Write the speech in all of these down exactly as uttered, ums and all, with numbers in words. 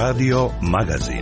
Radio Magazin.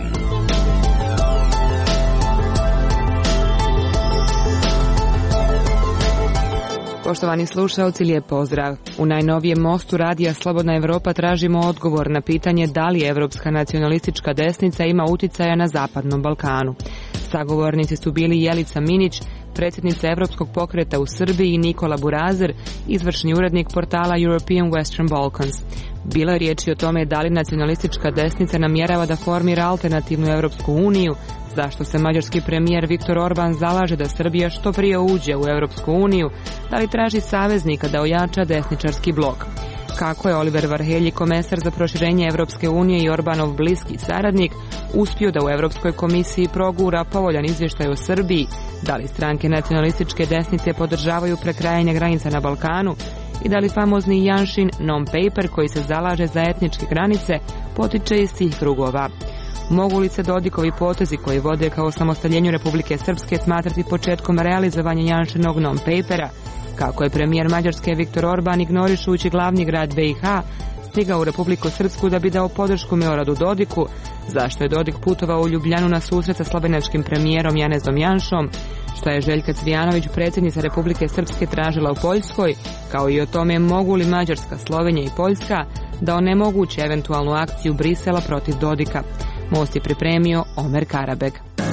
Poštovani slušaoci, lijep pozdrav. U najnovijem mostu radija Slobodna Evropa tražimo odgovor na pitanje da li evropska nacionalistička desnica ima uticaja na Zapadnom Balkanu. Sagovornici su bili Jelica Minić, predsjednica Evropskog pokreta u Srbiji, i Nikola Burazer, izvršni urednik portala European Western Balkans. Bilo je riječi o tome da li nacionalistička desnica namjerava da formira alternativnu Evropsku uniju, zašto se mađarski premijer Viktor Orban zalaže da Srbija što prije uđe u Evropsku uniju, da li traži saveznika da ojača desničarski blok. Kako je Oliver Varhelyi, komesar za proširenje Evropske unije i Orbanov bliski saradnik, uspio da u Evropskoj komisiji progura povoljan izvještaj o Srbiji, da li stranke nacionalističke desnice podržavaju prekrajanje granica na Balkanu i da li famozni Janšin non-paper koji se zalaže za etničke granice potiče iz tih krugova. Mogu li se Dodikovi potezi koji vode ka osamostaljenju Republike Srpske smatrati početkom realizovanja Janšinog non-papera? Kako je premijer Mađarske Viktor Orban, ignorišujući glavni grad B i H, stigao u Republiku Srpsku da bi dao podršku Miloradu Dodiku? Zašto je Dodik putovao u Ljubljanu na susret sa slovenačkim premijerom Janezom Janšom? Što je Željka Cvijanović, predsjednica Republike Srpske, tražila u Poljskoj? Kao i o tome mogu li Mađarska, Slovenija i Poljska da onemoguće eventualnu akciju Brisela protiv Dodika? Most je pripremio Omer Karabeg.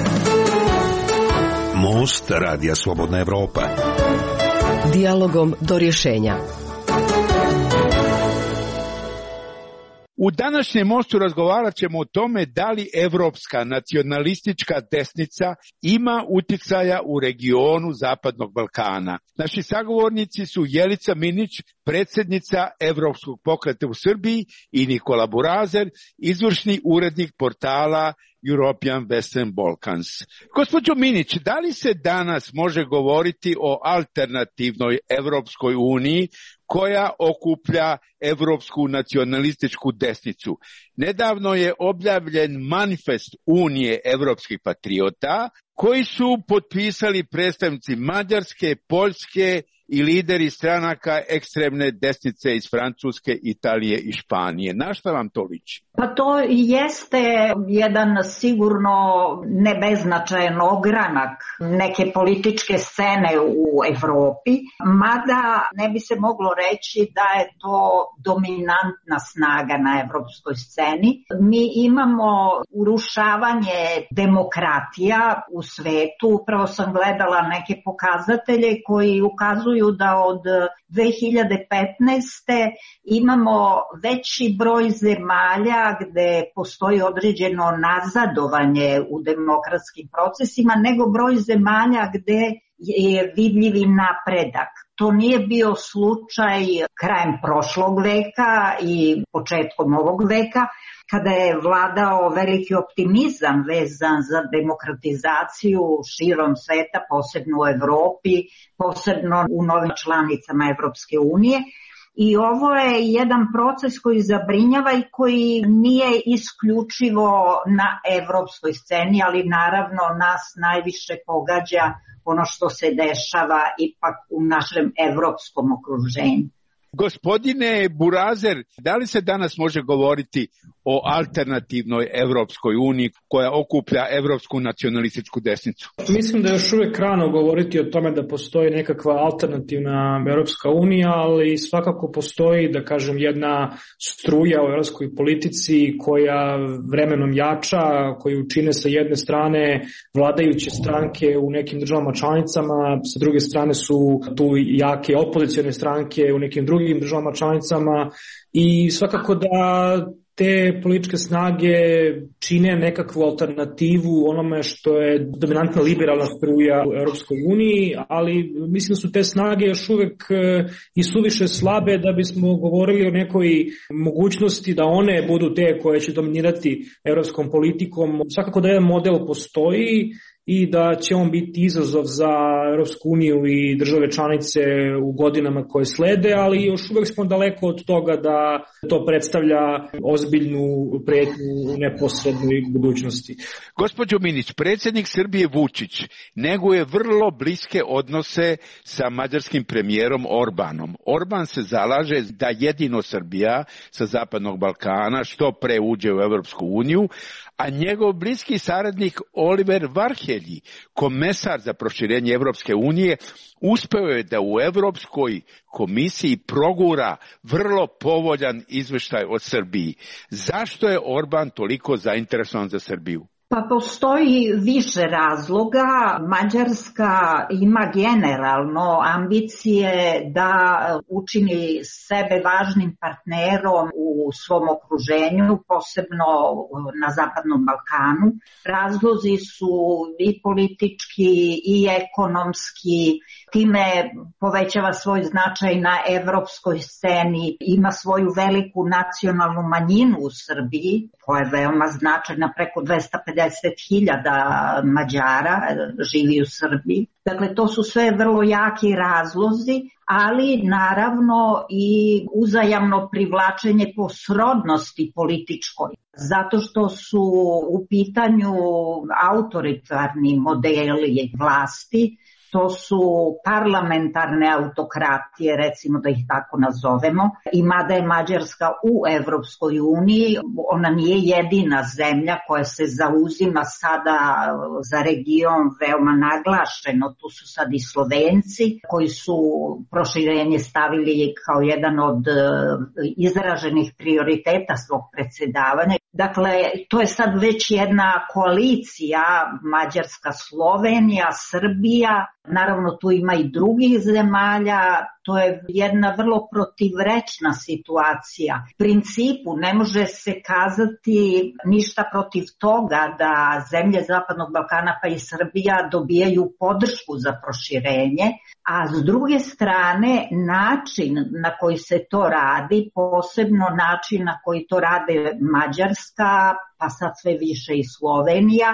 Most radija Slobodna Evropa. Dijalogom do rješenja. U današnjem mostu razgovarat ćemo o tome da li evropska nacionalistička desnica ima uticaja u regionu Zapadnog Balkana. Naši sagovornici su Jelica Minić, predsjednica Evropskog pokreta u Srbiji, i Nikola Burazer, izvršni urednik portala European Western Balkans. Gospođo Minić, da li se danas može govoriti o alternativnoj Evropskoj uniji koja okuplja evropsku nacionalističku desnicu? Nedavno je objavljen manifest Unije evropskih patriota koji su potpisali predstavnici Mađarske, Poljske i lideri stranaka ekstremne desnice iz Francuske, Italije i Španije. Na šta vam to liči? Pa to jeste jedan sigurno nebeznačajan ogranak neke političke scene u Evropi, mada ne bi se moglo reći da je to dominantna snaga na evropskoj sceni. Mi imamo urušavanje demokratija u svetu. Upravo sam gledala neke pokazatelje koji ukazuju da od dve hiljade petnaeste. imamo veći broj zemalja gde postoji određeno nazadovanje u demokratskim procesima nego broj zemalja gde je vidljivi napredak. To nije bio slučaj krajem prošlog veka i početkom ovog veka, kada je vladao veliki optimizam vezan za demokratizaciju širom sveta, posebno u Evropi, posebno u novim članicama Evropske unije. I ovo je jedan proces koji zabrinjava i koji nije isključivo na evropskoj sceni, ali naravno nas najviše pogađa ono što se dešava ipak u našem evropskom okruženju. Gospodine Burazer, da li se danas može govoriti o alternativnoj Evropskoj uniji koja okuplja evropsku nacionalističku desnicu? Mislim da je još uvijek rano govoriti o tome da postoji nekakva alternativna Evropska unija, ali svakako postoji, da kažem, jedna struja u evropskoj politici koja vremenom jača, koju čine sa jedne strane vladajuće stranke u nekim državama članicama, sa druge strane su tu jake opozicione stranke u nekim drugim državama članicama, i svakako da te političke snage čine nekakvu alternativu onome što je dominantna liberalna struja u Europskoj uniji, ali mislim da su te snage još uvijek i suviše slabe da bismo govorili o nekoj mogućnosti da one budu te koje će dominirati europskom politikom. Svakako da jedan model postoji i da će on biti izazov za Europsku uniju i države članice u godinama koje slede, ali još uvek smo daleko od toga da to predstavlja ozbiljnu pretnju u neposrednoj budućnosti. Gospođo Minić, predsjednik Srbije Vučić neguje vrlo bliske odnose sa mađarskim premijerom Orbanom. Orban se zalaže da jedino Srbija sa Zapadnog Balkana što pre uđe u Europsku uniju, a njegov bliski saradnik Oliver Varhelji, komesar za proširenje Evropske unije, uspeo je da u Evropskoj komisiji progura vrlo povoljan izveštaj o Srbiji. Zašto je Orban toliko zainteresovan za Srbiju? Pa postoji više razloga. Mađarska ima generalno ambicije da učini sebe važnim partnerom u svom okruženju, posebno na Zapadnom Balkanu. Razlozi su i politički i ekonomski, time povećava svoj značaj na evropskoj sceni, ima svoju veliku nacionalnu manjinu u Srbiji, koja je veoma značajna, preko dvesta pedeset hiljada Mađara živi u Srbiji. Dakle, to su sve vrlo jaki razlozi, ali naravno i uzajamno privlačenje po srodnosti političkoj. Zato što su u pitanju autoritarni modeli vlasti, to su parlamentarne autokratije, recimo da ih tako nazovemo, i mada je Mađarska u Evropskoj uniji, ona nije jedina zemlja koja se zauzima sada za region veoma naglašeno, tu su sad i Slovenci koji su proširenje stavili kao jedan od izraženih prioriteta svog predsjedavanja. Dakle, to je sad već jedna koalicija Mađarska, Slovenija, Srbija, naravno tu ima i drugih zemalja, to je jedna vrlo protivrečna situacija. U principu ne može se kazati ništa protiv toga da zemlje Zapadnog Balkana pa i Srbija dobijaju podršku za proširenje, a s druge strane način na koji se to radi, posebno način na koji to rade Mađarska, pa sad sve više i Slovenija,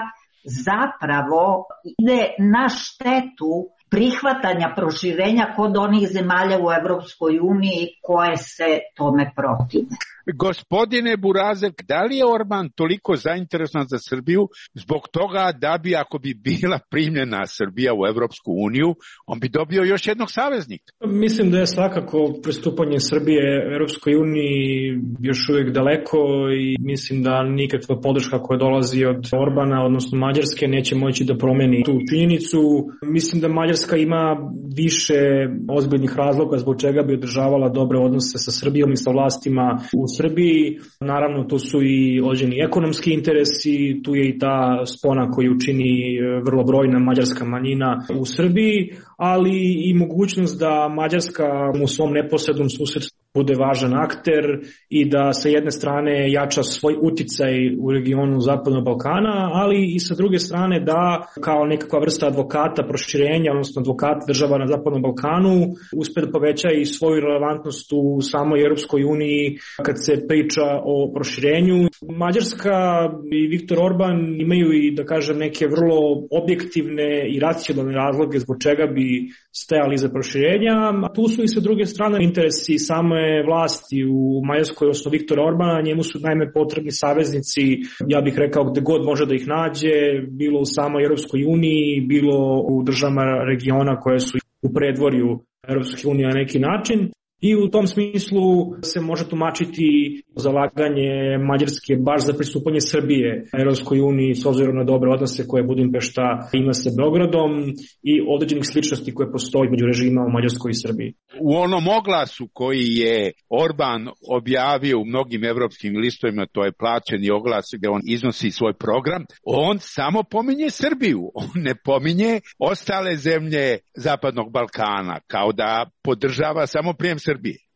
zapravo ide na štetu prihvatanja proširenja kod onih zemalja u Evropskoj uniji koje se tome protive. Gospodine Burazek, da li je Orban toliko zainteresovan za Srbiju zbog toga da bi, ako bi bila primljena Srbija u Evropsku uniju, on bi dobio još jednog saveznika? Mislim da je svakako pristupanje Srbije Evropskoj uniji još uvijek daleko i mislim da nikakva podrška koja dolazi od Orbana, odnosno Mađarske, neće moći da promeni tu činjenicu. Mislim da Mađarska ima više ozbiljnih razloga zbog čega bi održavala dobre odnose sa Srbijom i sa vlastima u Srbiji. Naravno, tu su i određeni ekonomski interesi, tu je i ta spona koju čini vrlo brojna mađarska manjina u Srbiji, ali i mogućnost da Mađarska u svom neposrednom susjedstvu bude važan akter i da sa jedne strane jača svoj uticaj u regionu Zapadnog Balkana, ali i sa druge strane da kao nekakva vrsta advokata proširenja, odnosno advokata država na Zapadnom Balkanu, uspe da poveća i svoju relevantnost u samoj Europskoj uniji kad se priča o proširenju. Mađarska i Viktor Orban imaju i, da kažem, neke vrlo objektivne i racionalne razloge zbog čega bi stajali za proširenja, a tu su i sa druge strane interesi same vlasti u Mađarskoj, odnosno Viktora Orbana. Njemu su naime potrebni saveznici, ja bih rekao gde god može da ih nađe, bilo u samoj Europskoj uniji, bilo u državama regiona koje su u predvorju Europske unije na neki način. I u tom smislu se može tumačiti zalaganje Mađarske baš za pristupanje Srbije Europskoj uniji s obzirom na dobre odnose koje Budimpešta ima sa Beogradom i određenih sličnosti koje postoji među režima u Mađarskoj i Srbiji. U onom oglasu koji je Orban objavio u mnogim evropskim listovima, to je plaćeni oglas gde on iznosi svoj program, on samo pominje Srbiju, on ne pominje ostale zemlje Zapadnog Balkana, kao da podržava samo prijem Srbije.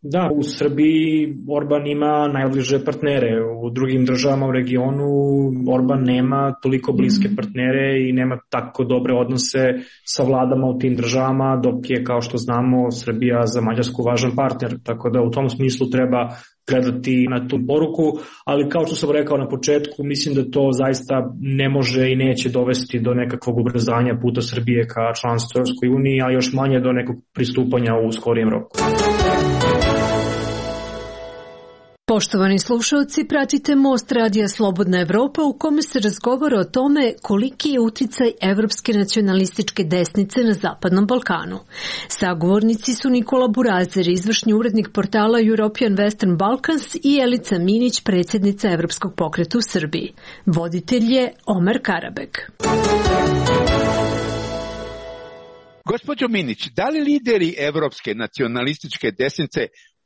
Da, u Srbiji Orban ima najbliže partnere, u drugim državama u regionu Orban nema toliko bliske partnere i nema tako dobre odnose sa vladama u tim državama, dok je, kao što znamo, Srbija za Mađarsku važan partner, tako da u tom smislu treba gledati na tu poruku, ali kao što sam rekao na početku, mislim da to zaista ne može i neće dovesti do nekakvog ubrzanja puta Srbije ka članstvu Evropskoj uniji, a još manje do nekog pristupanja u skorijem roku. Poštovani slušalci, pratite Most radija Slobodna Evropa u kome se razgovara o tome koliki je uticaj evropske nacionalističke desnice na Zapadnom Balkanu. Sagovornici su Nikola Burazer, izvršni urednik portala European Western Balkans, i Elica Minić, predsjednica Evropskog pokreta u Srbiji. Voditelj je Omer Karabek. Gospođo Minić, da li lideri evropske nacionalističke desnice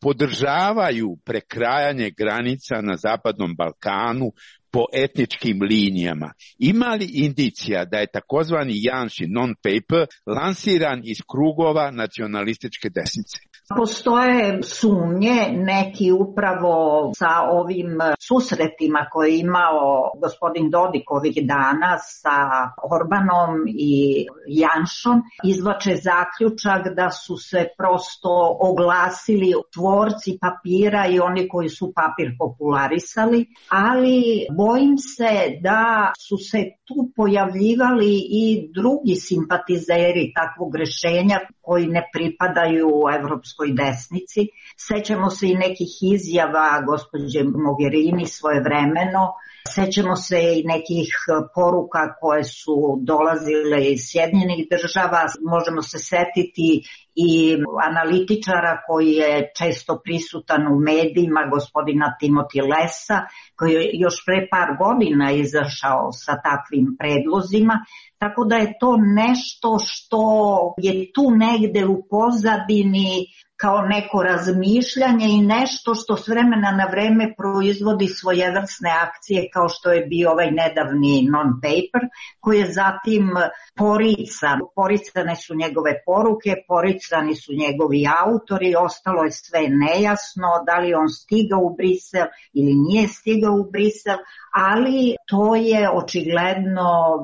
podržavaju prekrajanje granica na Zapadnom Balkanu po etničkim linijama? Ima li indicija da je takozvani Janšin non-paper lansiran iz krugova nacionalističke desnice? Postoje sumnje, neki upravo sa ovim susretima koje je imao gospodin Dodik ovih dana sa Orbanom i Janšom, izvlače zaključak da su se prosto oglasili tvorci papira i oni koji su papir popularisali, ali bojim se da su se tu pojavljivali i drugi simpatizeri takvog rešenja koji ne pripadaju evropskoj desnici. Sećamo se i nekih izjava gospođe Mogherini svojevremeno, sećamo se i nekih poruka koje su dolazile iz Sjedinjenih država, možemo se setiti i analitičara koji je često prisutan u medijima, gospodina Timothy Lessa, koji je još pre par godina izašao sa takvim predlozima, tako da je to nešto što je tu negde u pozadini kao neko razmišljanje i nešto što s vremena na vreme proizvodi svojevrsne akcije, kao što je bio ovaj nedavni non-paper, koji je zatim porican. Poricane su njegove poruke, poricani su njegovi autori, ostalo je sve nejasno, da li on stigao u Brisel ili nije stigao u Brisel, ali to je očigledno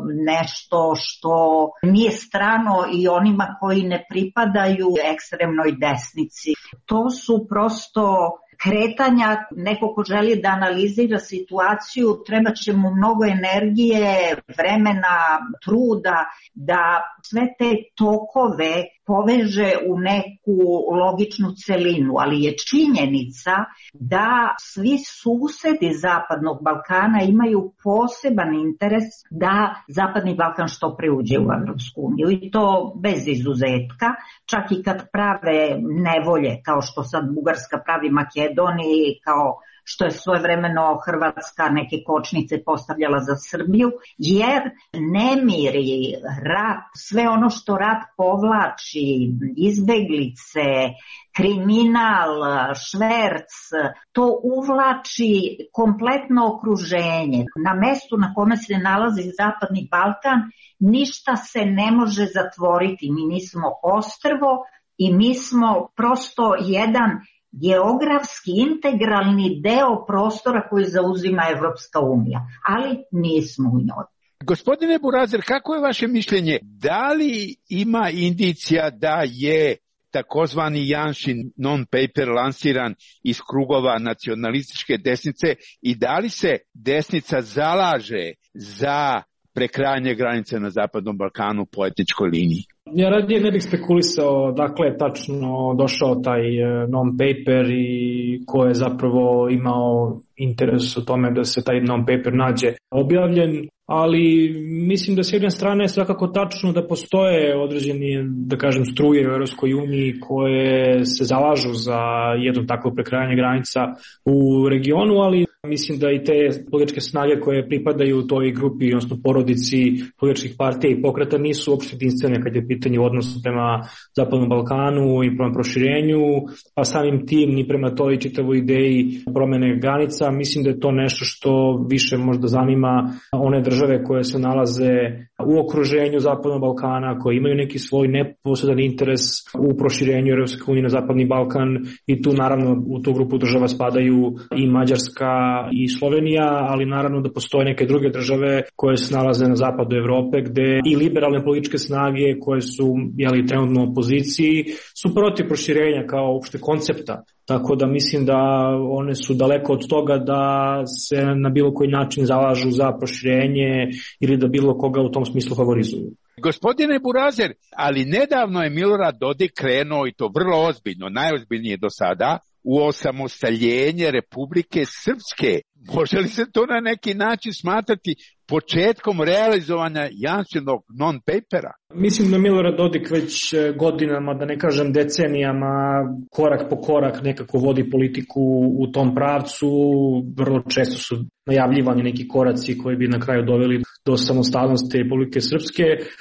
nešto što nije strano i onima koji ne pripadaju ekstremnoj desnici. To su prosto kretanja, neko ko želi da analizira situaciju, treba će mu mnogo energije, vremena, truda da sve te tokove poveže u neku logičnu celinu, ali je činjenica da svi susedi Zapadnog Balkana imaju poseban interes da Zapadni Balkan što pre uđe u Evropsku uniju i to bez izuzetka, čak i kad prave nevolje, kao što sad Bugarska pravi Makedoniji, kao što je svojevremeno Hrvatska neke kočnice postavljala za Srbiju, jer nemiri, rat, sve ono što rat povlači, izbeglice, kriminal, šverc, to uvlači kompletno okruženje. Na mestu na kome se nalazi Zapadni Balkan ništa se ne može zatvoriti. Mi nismo ostrvo i mi smo prosto jedan geografski integralni deo prostora koji zauzima Evropska unija, ali nismo u njoj. Gospodine Burazer, kako je vaše mišljenje? Da li ima indicija da je takozvani Janšin non-paper lansiran iz krugova nacionalističke desnice i da li se desnica zalaže za prekrajanje granice na Zapadnom Balkanu po etničkoj liniji? Ja radije ne bih spekulisao dakle je tačno došao taj non-paper i ko je zapravo imao interes u tome da se taj non-paper nađe objavljen, ali mislim da s jedne strane je svakako tačno da postoje određeni, da kažem, struje u Evropskoj uniji koje se zalažu za jedno takvo prekrajanje granica u regionu, ali mislim da i te političke snage koje pripadaju toj grupi, odnosno porodici političkih partija i pokreta nisu uopšte jedinstvene kad je pitanje odnosa prema Zapadnom Balkanu i prema proširenju, a samim tim ni prema toj čitavoj ideji promene granica. Mislim da je to nešto što više možda zanima one države koje se nalaze u okruženju Zapadnog Balkana, koji imaju neki svoj neposredan interes u proširenju Europske unije na Zapadni Balkan, i tu naravno u tu grupu država spadaju i Mađarska i Slovenija, ali naravno da postoje neke druge države koje se nalaze na zapadu Evrope, gde i liberalne političke snage koje su, jeli, trenutno u opoziciji, su protiv proširenja kao uopšte koncepta. Tako da mislim da one su daleko od toga da se na bilo koji način zalažu za proširenje ili da bilo koga u tom smislu favorizuju. Gospodine Burazer, ali nedavno je Milorad Dodik krenuo, i to vrlo ozbiljno, najozbiljnije do sada, u osamostaljenje Republike Srpske. Može li se to na neki način smatrati početkom realizovanja Janšinog non-papera? Mislim da Milorad Dodik već godinama, da ne kažem decenijama, korak po korak nekako vodi politiku u tom pravcu. Vrlo često su najavljivani neki koraci koji bi na kraju doveli do samostalnosti Republike Srpske,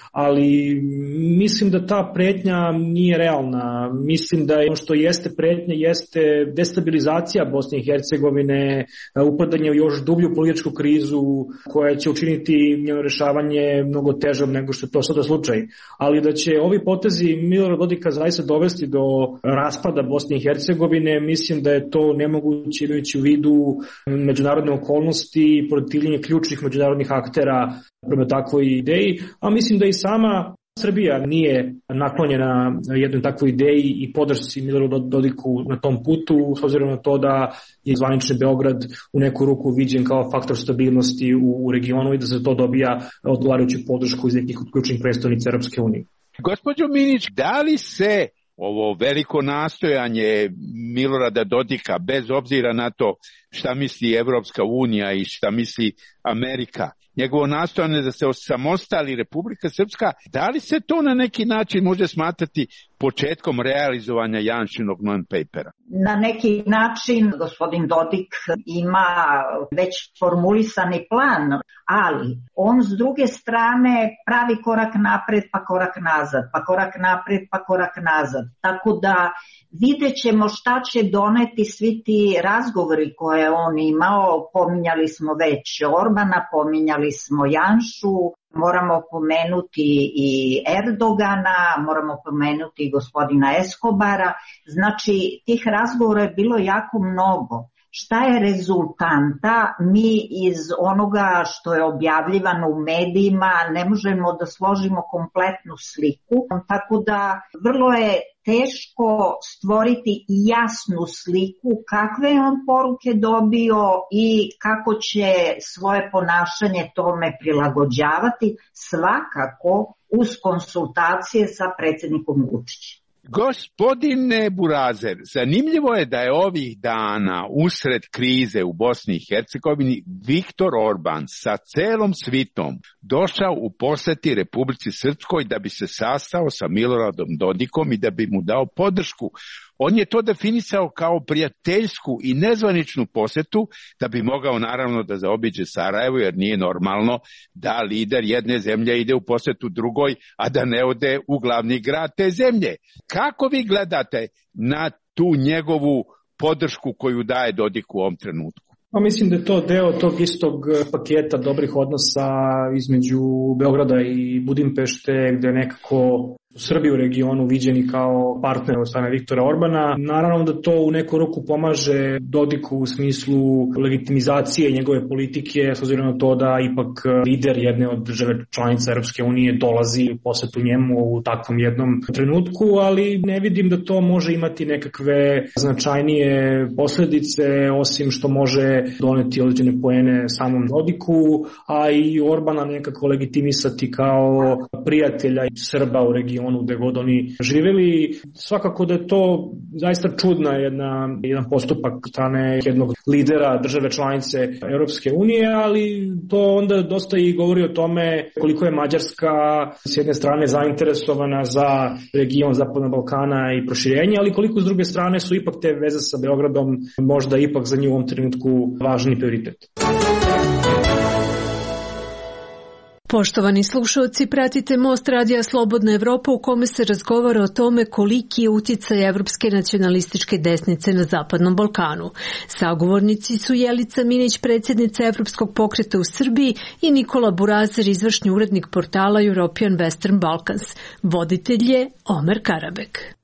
ali mislim da ta pretnja nije realna. Mislim da ono što jeste pretnja jeste destabilizacija Bosne i Hercegovine, upadanje u još dublju političku krizu koja će učiniti njeno rešavanje mnogo težom nego što je to sada slučaj. Ali da će ovi potezi Milorada Dodika zaista dovesti do raspada Bosne i Hercegovine, mislim da je to nemoguće imajući u vidu međunarodne okolnosti i protivljenje ključnih međunarodnih aktera prema takvoj ideji, a mislim da i sama Srbija nije naklonjena jednoj takvoj ideji i podršci Miloradu Dodiku na tom putu, s obzirom na to da je zvanični Beograd u neku ruku viđen kao faktor stabilnosti u, u regionu i da se to dobija odgovarajuću podršku iz nekih od ključnih predstavnica Europske unije. Gospođo Minić, da li se ovo veliko nastojanje Milorada Dodika, bez obzira na to šta misli Evropska unija i šta misli Amerika, njegovo nastojanje da se osamostali Republika Srpska, da li se to na neki način može smatrati početkom realizovanja Janšinog non-papera? Na neki način gospodin Dodik ima već formulisani plan, ali on s druge strane pravi korak napred pa korak nazad, pa korak napred pa korak nazad. Tako da vidjet ćemo šta će doneti svi ti razgovori koje on imao. Pominjali smo već Orbana, pominjali smo Janšu, moramo pomenuti i Erdogana, moramo pomenuti i gospodina Eskobara. Znači, tih razgovora je bilo jako mnogo. Šta je rezultanta? Mi iz onoga što je objavljivano u medijima ne možemo da složimo kompletnu sliku, tako da vrlo je teško stvoriti jasnu sliku kakve je on poruke dobio i kako će svoje ponašanje tome prilagođavati, svakako uz konsultacije sa predsjednikom Vučićem. Gospodine Burazer, zanimljivo je da je ovih dana usred krize u Bosni i Hercegovini Viktor Orban sa celom svitom došao u poseti Republici Srpskoj da bi se sastao sa Miloradom Dodikom i da bi mu dao podršku. On je to definisao kao prijateljsku i nezvaničnu posetu da bi mogao naravno da zaobiđe Sarajevo, jer nije normalno da lider jedne zemlje ide u posetu drugoj, a da ne ode u glavni grad te zemlje. Kako vi gledate na tu njegovu podršku koju daje Dodik u ovom trenutku? Pa mislim da je to deo tog istog paketa dobrih odnosa između Beograda i Budimpešte, gde nekako Srbi u regionu viđeni kao partner od strane Viktora Orbana. Naravno da to u neku ruku pomaže Dodiku u smislu legitimizacije njegove politike, s obzirom na to da ipak lider jedne od države članica Europske unije dolazi u posetu njemu u takvom jednom trenutku, ali ne vidim da to može imati nekakve značajnije posledice, osim što može doneti određene poene samom Dodiku, a i Orbana nekako legitimisati kao prijatelja Srba u regionu gde god oni živjeli. Svakako da je to zaista čudna jedna, jedan postupak strane jednog lidera države članice Europske unije, ali to onda dosta i govori o tome koliko je Mađarska s jedne strane zainteresovana za region Zapadnog Balkana i proširenje, ali koliko s druge strane su ipak te veze sa Beogradom možda ipak za nju u ovom trenutku važni prioritet. Poštovani slušalci, pratite Most radija Slobodna Evropa u kome se razgovara o tome koliki je uticaj evropske nacionalističke desnice na Zapadnom Balkanu. Sagovornici su Jelica Minić, predsjednica Evropskog pokreta u Srbiji, i Nikola Burazer, izvršni urednik portala European Western Balkans. Voditelj je Omer Karabek.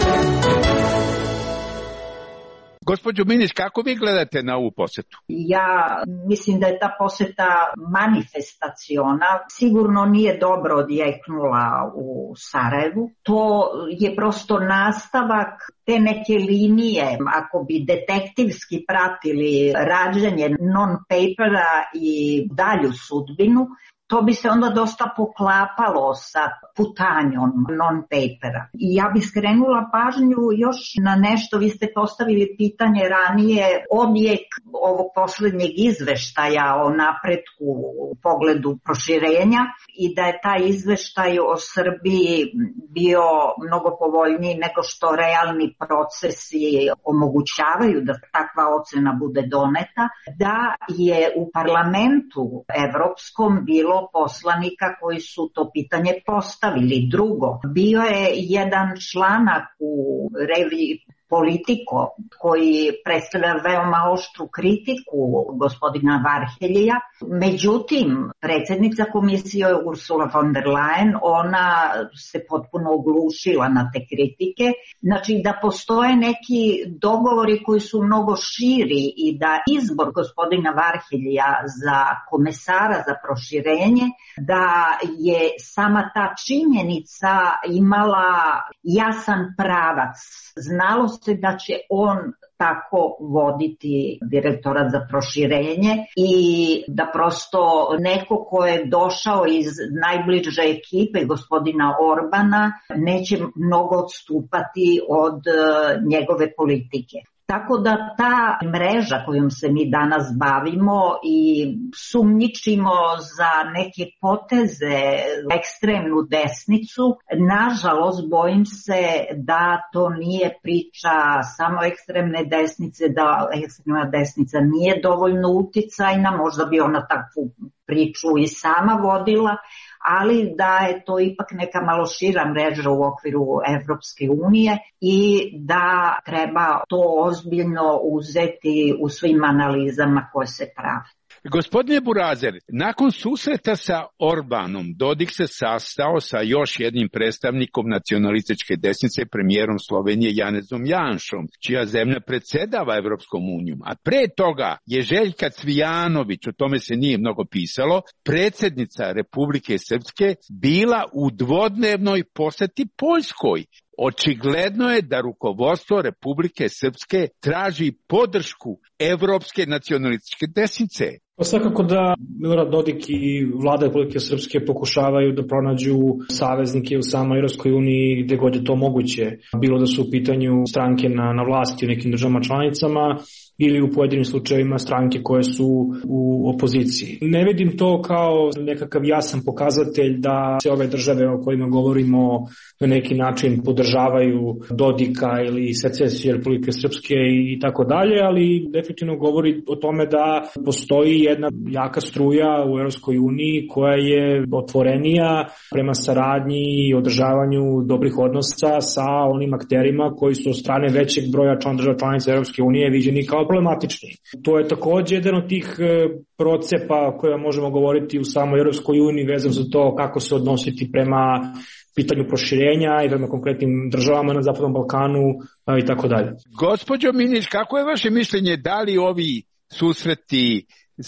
Gospođo Minić, kako vi gledate na ovu posetu? Ja mislim da je ta poseta manifestaciona, sigurno nije dobro odjeknula u Sarajevu. To je prosto nastavak te neke linije, ako bi detektivski pratili rađenje non-papera i dalju sudbinu, to bi se onda dosta poklapalo sa putanjom non-papera. I ja bih skrenula pažnju još na nešto, vi ste postavili pitanje ranije, odjek ovog posljednjeg izveštaja o napretku u pogledu proširenja i da je taj izveštaj o Srbiji bio mnogo povoljniji nego što realni procesi omogućavaju da takva ocena bude doneta, da je u parlamentu evropskom bilo poslanika koji su to pitanje postavili. Drugo, bio je jedan članak u reviji Politico koji predstavlja veoma oštru kritiku gospodina Varheljija. Međutim, predsjednica komisije Ursula von der Leyen, ona se potpuno oglušila na te kritike. Znači da postoje neki dogovori koji su mnogo širi i da izbor gospodina Varheljija za komesara za proširenje, da je sama ta činjenica imala jasan pravac. Znalo se da će on tako voditi direktorat za proširenje i da prosto neko ko je došao iz najbliže ekipe gospodina Orbana neće mnogo odstupati od njegove politike. Tako da ta mreža kojom se mi danas bavimo i sumnjičimo za neke poteze ekstremnu desnicu, nažalost bojim se da to nije priča samo ekstremne desnice, da ekstremna desnica nije dovoljno uticajna, možda bi ona takvu priču i sama vodila, ali da je to ipak neka malo šira mreža u okviru Evropske unije i da treba to ozbiljno uzeti u svim analizama koje se prave. Gospodine Burazer, nakon susreta sa Orbanom, Dodik se sastao sa još jednim predstavnikom nacionalističke desnice, premijerom Slovenije Janezom Janšom, čija zemlja predsjedava Evropskom unijom. A pre toga je Željka Cvijanović, o tome se nije mnogo pisalo, predsjednica Republike Srpske, bila u dvodnevnoj poseti Poljskoj. Očigledno je da rukovodstvo Republike Srpske traži podršku evropske nacionalističke desnice. Pa svakako da Milorad Dodik i vlada Republike Srpske pokušavaju da pronađu saveznike u samoj Evropskoj uniji gde god je to moguće. Bilo da su u pitanju stranke na, na vlasti u nekim državama članicama ili u pojedinim slučajevima stranke koje su u opoziciji. Ne vidim to kao nekakav jasan pokazatelj da se ove države o kojima govorimo na neki način podržavaju Dodika ili secesiju Republike Srpske i tako dalje, ali definitivno govori o tome da postoji jedna jaka struja u Evropskoj uniji koja je otvorenija prema saradnji i održavanju dobrih odnosa sa onim akterima koji su od strane većeg broja član država članica Evropske unije viđeni kao problematični. To je također jedan od tih procepa o kojima možemo govoriti u samoj Evropskoj uniji vezano za to kako se odnositi prema pitanju proširenja i prema konkretnim državama na Zapadnom Balkanu i tako dalje. Gospođo Minić, kako je vaše mišljenje, da li ovi susreti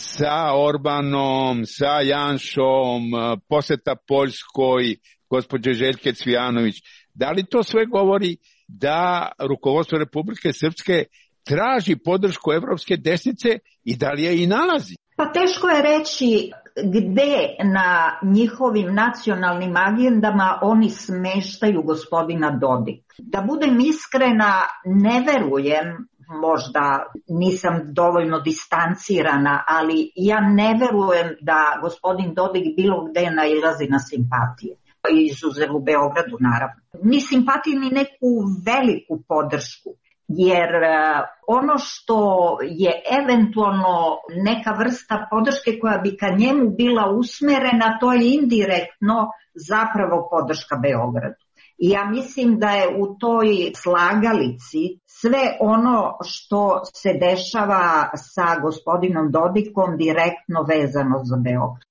sa Orbanom, sa Janšom, poseta Poljskoj, gospođe Željke Cvijanović, da li to sve govori da rukovodstvo Republike Srpske traži podršku evropske desnice i da li je i nalazi? Pa teško je reći gde na njihovim nacionalnim agendama oni smeštaju gospodina Dodika. Da budem iskrena, ne verujem, možda nisam dovoljno distancirana, ali ja ne verujem da gospodin Dodik bilo gde nailazi na simpatije. Izuzev u Beogradu, naravno. Ni simpatije, ni neku veliku podršku. jer ono što je eventualno neka vrsta podrške koja bi ka njemu bila usmerena, to je indirektno zapravo podrška Beogradu. I ja mislim da je u toj slagalici sve ono što se dešava sa gospodinom Dodikom direktno vezano za Beograd.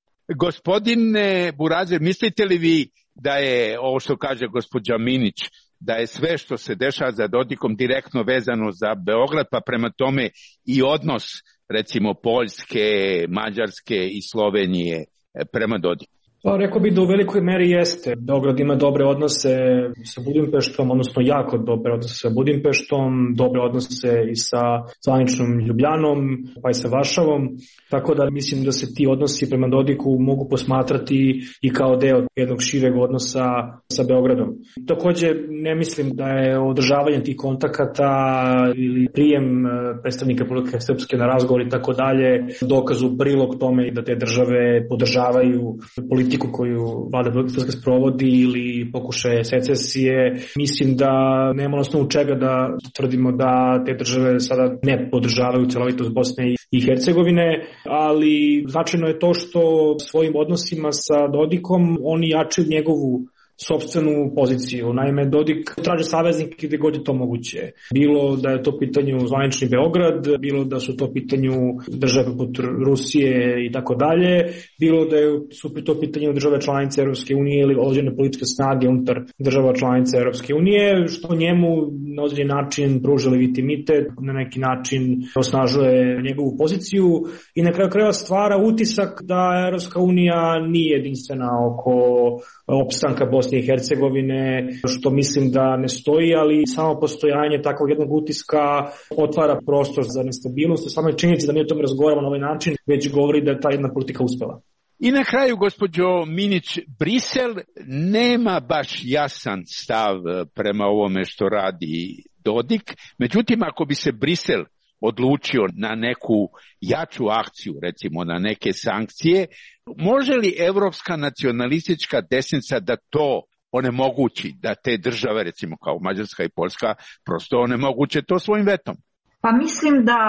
Gospodine Burazer, mislite li vi da je ovo što kaže gospođa Minić, da je sve što se dešava za Dodikom direktno vezano za Beograd, pa prema tome i odnos recimo Poljske, Mađarske i Slovenije prema Dodiku? Pa rekao bih da u velikoj meri jeste. Beograd ima dobre odnose sa Budimpeštom, odnosno jako dobre odnose sa Budimpeštom, dobre odnose i sa zvaničnom Ljubljanom, pa i sa Varšavom. Tako da mislim da se ti odnosi prema Dodiku mogu posmatrati i kao deo jednog šireg odnosa sa Beogradom. Takođe ne mislim da je održavanje tih kontakata ili prijem predstavnika Republike Srpske na razgovor i tako dalje dokaz u prilog tome da te države podržavaju politiku politiku koju vlada Republike Srpske sprovodi ili pokušaje secesije. Mislim da nema na osnovu čega da tvrdimo da te države sada ne podržavaju celovitost Bosne i Hercegovine, ali značajno je to što svojim odnosima sa Dodikom oni jačaju njegovu sopstvenu poziciju. Naime, Dodik traže saveznike gde god je to moguće. Bilo da je to pitanju zvanični Beograd, bilo da su to pitanju države poput Rusije i tako dalje, bilo da su to pitanju države članice Europske unije ili određene političke snage unutar država članice Europske unije, što njemu na određen način pruža legitimitet, na neki način osnažuje njegovu poziciju i na kraju krajeva stvara utisak da Europska unija nije jedinstvena oko opstanka Bosne i Hercegovine, što mislim da ne stoji, ali samo postojanje takvog jednog utiska otvara prostor za nestabilnost. To samo je činjenica da mi o tome razgovaramo na ovaj način, već govori da je ta jedna politika uspela. I na kraju, gospođo Minić, Brisel nema baš jasan stav prema ovome što radi Dodik. Međutim, ako bi se Brisel odlučio na neku jaču akciju, recimo na neke sankcije, može li evropska nacionalistička desnica da to onemogući, da te države, recimo kao Mađarska i Poljska, prosto onemoguće to svojim vetom? Pa mislim da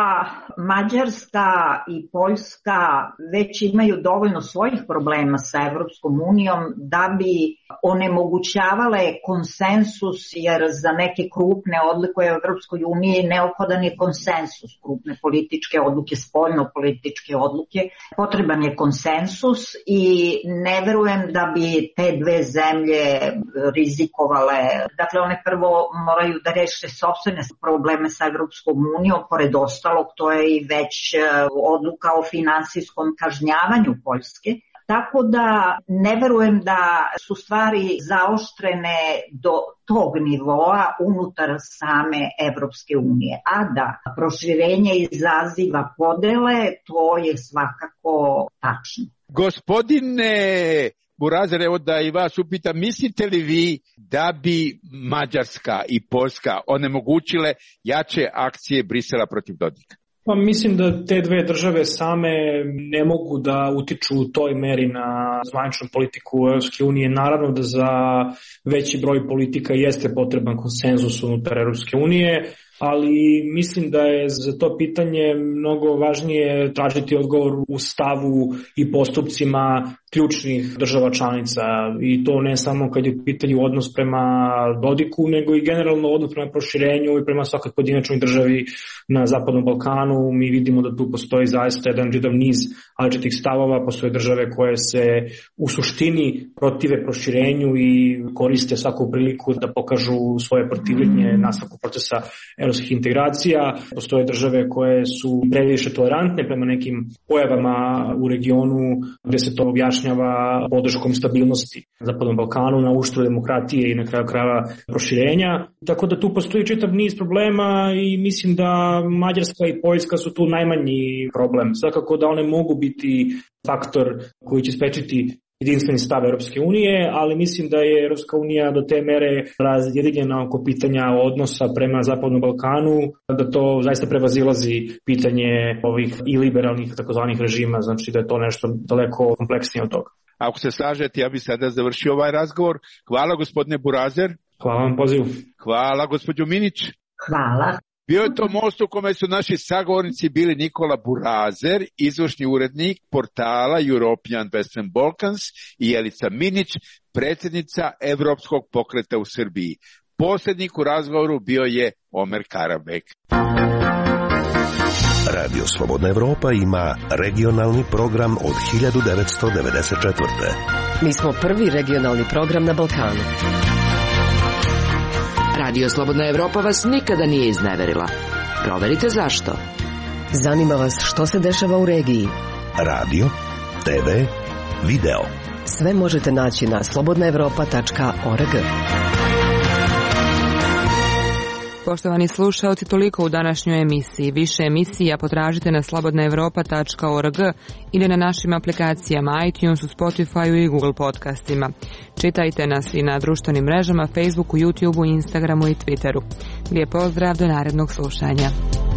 Mađarska i Poljska već imaju dovoljno svojih problema sa Evropskom unijom da bi onemogućavale konsensus, jer za neke krupne odluke u Evropskoj uniji neophodan je konsensus, krupne političke odluke, spoljno-političke odluke. Potreban je konsensus i ne verujem da bi te dve zemlje rizikovale. Dakle, one prvo moraju da reše sopstvene probleme sa Evropskom unijom, pored ostalog to je i već odluka o finansijskom kažnjavanju Poljske. Tako da ne verujem da su stvari zaoštrene do tog nivoa unutar same Evropske unije. A da proširenje izaziva podele, to je svakako tačno. Gospodine Burazer, evo da i vas upitam, mislite li vi da bi Mađarska i Poljska onemogućile jače akcije Brisela protiv Dodika? Pa mislim da te dve države same ne mogu da utiču u toj meri na zvaničnu politiku Europske unije. Naravno da za veći broj politika jeste potreban konsenzus unutar Europske unije, ali mislim da je za to pitanje mnogo važnije tražiti odgovor u stavu i postupcima ključnih država članica, i to ne samo kad je u pitanju odnos prema Dodiku, nego i generalno odnos prema proširenju i prema svakoj pojedinačnoj državi na Zapadnom Balkanu. Mi vidimo da tu postoji zaista jedan čitav niz različitih stavova, postoje države koje se u suštini protive proširenju i koriste svaku priliku da pokažu svoje protivljenje nastavku procesa evropskih integracija. Postoje države koje su previše tolerantne prema nekim pojavama u regionu gde se to objašnjava podrškom stabilnosti na Zapadnom Balkanu, na uštrb demokratije i na kraju krajeva proširenja. Tako da tu postoji čitav niz problema i mislim da Mađarska i Poljska su tu najmanji problem. Svakako da one mogu biti faktor koji će sprečiti jedinstveni stav Europske unije, ali mislim da je Europska unija do te mere razjedinjena oko pitanja odnosa prema Zapadnom Balkanu, da to zaista prevazilazi pitanje ovih i liberalnih takozvanih režima, znači da je to nešto daleko kompleksnije od toga. Ako se slažete, ja bih sada završio ovaj razgovor. Hvala gospodine Burazer. Hvala vam pozivu. Hvala gospođo Minić. Hvala. Bio je to most u kome su naši sagovornici bili Nikola Burazer, izvršni urednik portala European Western Balkans, i Jelica Minić, predsjednica Evropskog pokreta u Srbiji. Posrednik u razgovoru bio je Omer Karabek. Radio Slobodna Evropa ima regionalni program od hiljadu devetsto devedeset četvrte. Mi smo prvi regionalni program na Balkanu. Radio Slobodna Evropa vas nikada nije izneverila. Proverite zašto. Zanima vas što se dešava u regiji. Radio, te ve, video. Sve možete naći na slobodna evropa tačka org. Poštovani slušaoci, toliko u današnjoj emisiji. Više emisija potražite na slobodna evropa tačka org ili na našim aplikacijama iTunesu, Spotifyu i Google podcastima. Čitajte nas i na društvenim mrežama, Facebooku, YouTubeu, Instagramu i Twitteru. Lijep pozdrav, do narednog slušanja.